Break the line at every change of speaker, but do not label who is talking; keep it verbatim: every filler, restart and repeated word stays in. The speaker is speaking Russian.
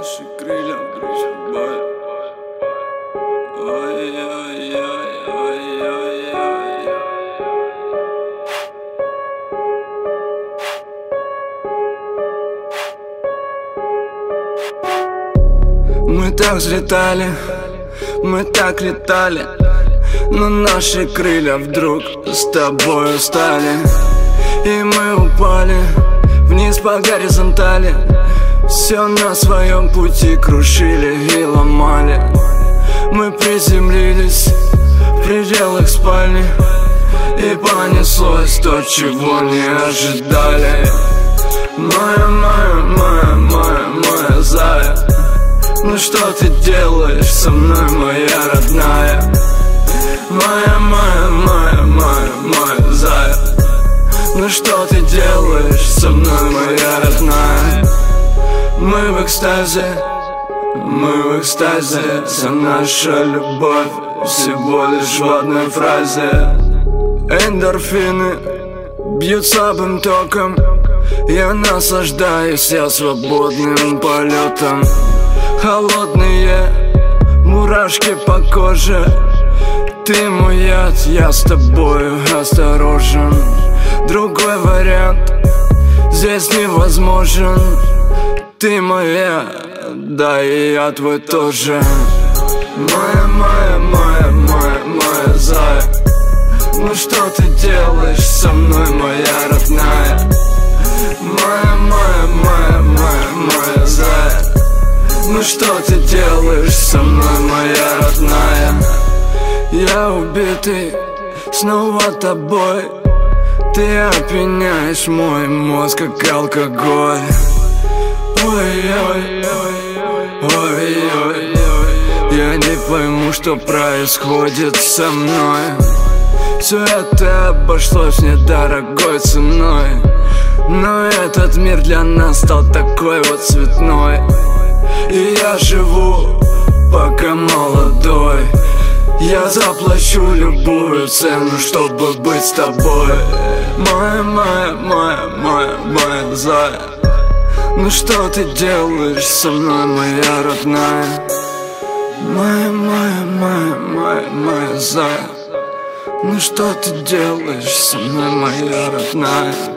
Наши крылья вдруг сбавили. Ой-ой-ой-ой-ой-ой. Мы так взлетали, мы так летали, но наши крылья вдруг с тобой устали. И мы упали вниз по горизонтали, все на своем пути крушили и ломали. Мы приземлились в пределах спальни, и понеслось то, чего не ожидали. Моя, моя, моя, моя, моя зая, ну что ты делаешь со мной, моя родная? Моя, моя, моя, моя, моя зая, ну что ты делаешь со мной, моя родная? Мы в экстазе, мы в экстазе, вся наша любовь всего лишь в одной фразе. Эндорфины бьют слабым током, я наслаждаюсь, я свободным полетом. Холодные мурашки по коже, ты мой яд, я с тобою осторожен. Другой вариант здесь невозможен. Ты моя, да и я твой тоже. Моя, моя, моя, моя, моя зая, ну что ты делаешь со мной, моя родная? Моя, моя, моя, моя, моя зая, ну что ты делаешь со мной, моя родная? Я убитый снова тобой, ты опьяняешь мой мозг, как алкоголь. Ой-ой-ой-ой-ой, я не пойму, что происходит со мной. Все это обошлось мне дорогой ценой, но этот мир для нас стал такой вот цветной. И я живу, пока молодой, я заплачу любую цену, чтобы быть с тобой. Моя, моя, моя, моя, моя зая, ну что ты делаешь со мной, моя родная? Моя, моя, моя, моя, моя зая, ну что ты делаешь со мной, моя родная?